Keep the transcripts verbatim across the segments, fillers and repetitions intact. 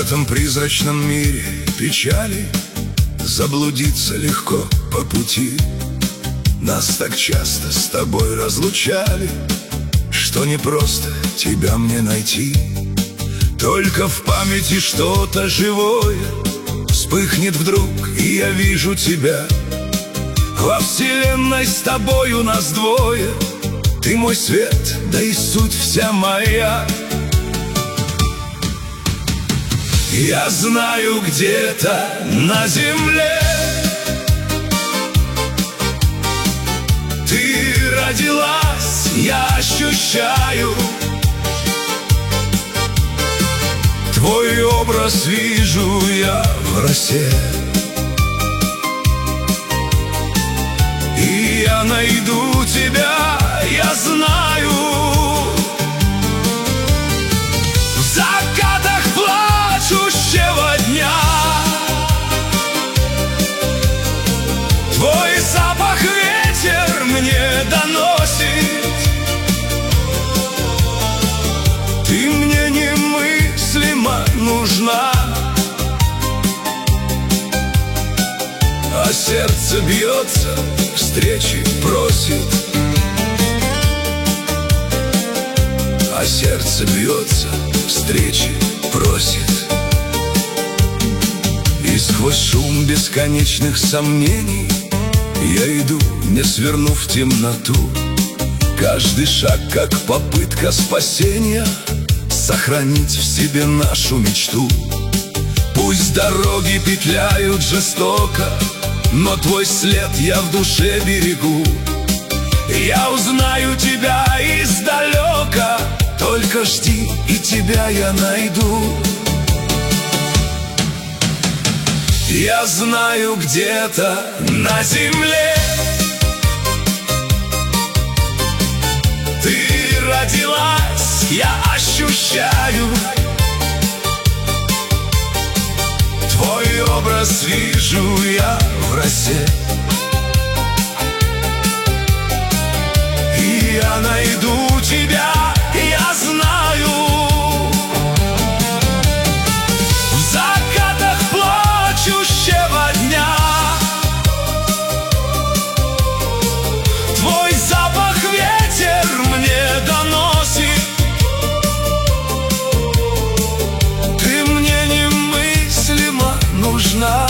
этом призрачном мире печали заблудиться легко по пути. Нас так часто с тобой разлучали, что не просто тебя мне найти. Только в памяти что-то живое вспыхнет вдруг, и я вижу тебя. Во вселенной с тобою нас двое, ты мой свет, да и суть вся моя. Я знаю, где-то на земле ты родилась, я ощущаю твой образ, вижу я в росе. И я найду тебя, я знаю. В закатах плачущего дня твой запах ветер мне доносит. Ты мне немыслимо нужна, а сердце бьется, встречи просит. А сердце бьется, встречи просит. И сквозь шум бесконечных сомнений я иду, не свернув в темноту. Каждый шаг как попытка спасения, сохранить в себе нашу мечту. Пусть дороги петляют жестоко, но твой след я в душе берегу. Я узнаю тебя издалека, только жди, и тебя я найду. Я знаю, где-то на земле ты родилась, я ощущаю твой образ, вижу я в росе. И я найду тебя, я знаю. В закатах плачущего дня твой запах ветер мне доносит. Ты мне немыслимо нужна,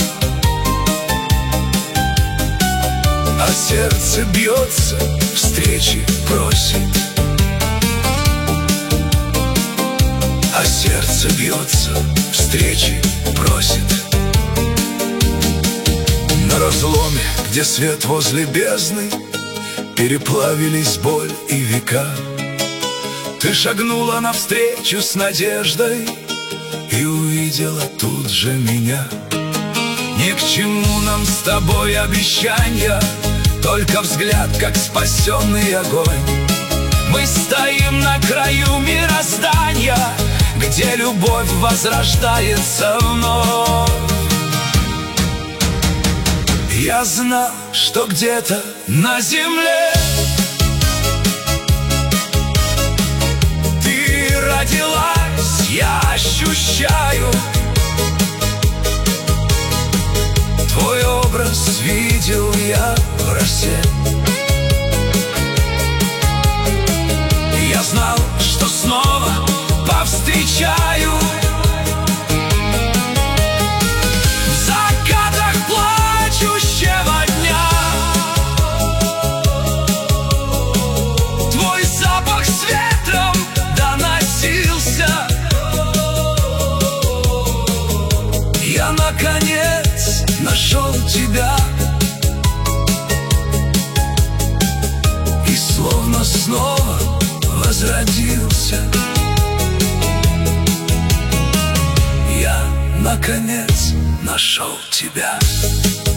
а сердце бьется, встречи просит. А сердце бьется, встречи просит. На разломе, где свет возле бездны, переплавились боль и века. Ты шагнула навстречу с надеждой и увидела тут же меня. Ни к чему нам с тобой обещания, только взгляд, как спасенный огонь. Мы стоим на краю мироздания, где любовь возрождается вновь. Я знал, что где-то на земле ты родилась, я ощущаю твой образ, видел я в росе. Я знал, что снова повстречаю в закатах плачущего дня твой запах с ветром доносился. Я наконец нашел тебя, и словно снова возродился. Я наконец нашел тебя.